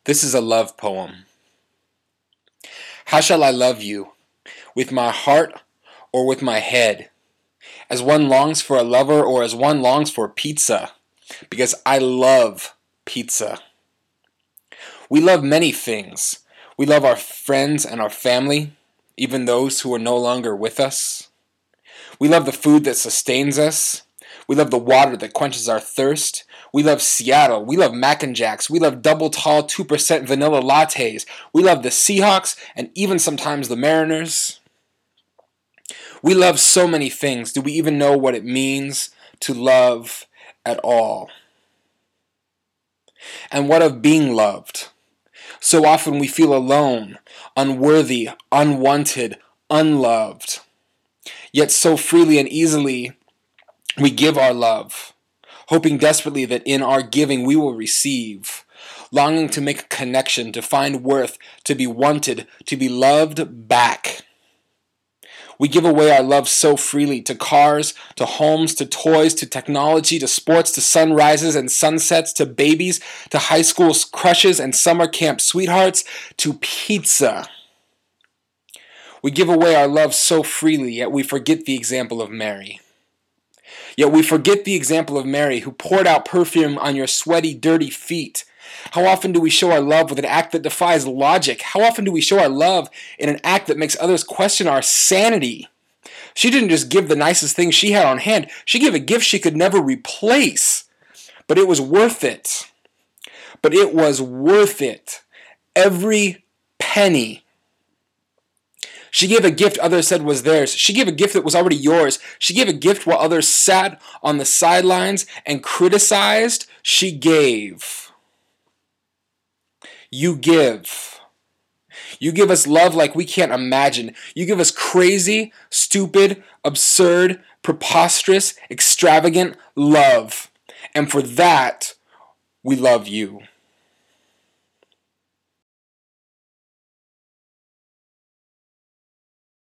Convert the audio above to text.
This is a love poem. How shall I love you? With my heart or with my head? As one longs for a lover or as one longs for pizza? Because I love pizza. We love many things. We love our friends and our family, even those who are no longer with us. We love the food that sustains us. We love the water that quenches our thirst. We love Seattle. We love Mac and Jacks. We love double tall 2% vanilla lattes. We love the Seahawks and even sometimes the Mariners. We love so many things. Do we even know what it means to love at all? And what of being loved? So often we feel alone, unworthy, unwanted, unloved. Yet so freely and easily we give our love, hoping desperately that in our giving we will receive, longing to make a connection, to find worth, to be wanted, to be loved back. We give away our love so freely to cars, to homes, to toys, to technology, to sports, to sunrises and sunsets, to babies, to high school crushes and summer camp sweethearts, to pizza. We give away our love so freely, yet we forget the example of Mary. Yet we forget the example of Mary, who poured out perfume on your sweaty, dirty feet. How often do we show our love with an act that defies logic? How often do we show our love in an act that makes others question our sanity? She didn't just give the nicest thing she had on hand. She gave a gift she could never replace. But it was worth it. But it was worth it. Every penny. She gave a gift others said was theirs. She gave a gift that was already yours. She gave a gift while others sat on the sidelines and criticized. She gave. You give. You give us love like we can't imagine. You give us crazy, stupid, absurd, preposterous, extravagant love. And for that, we love you.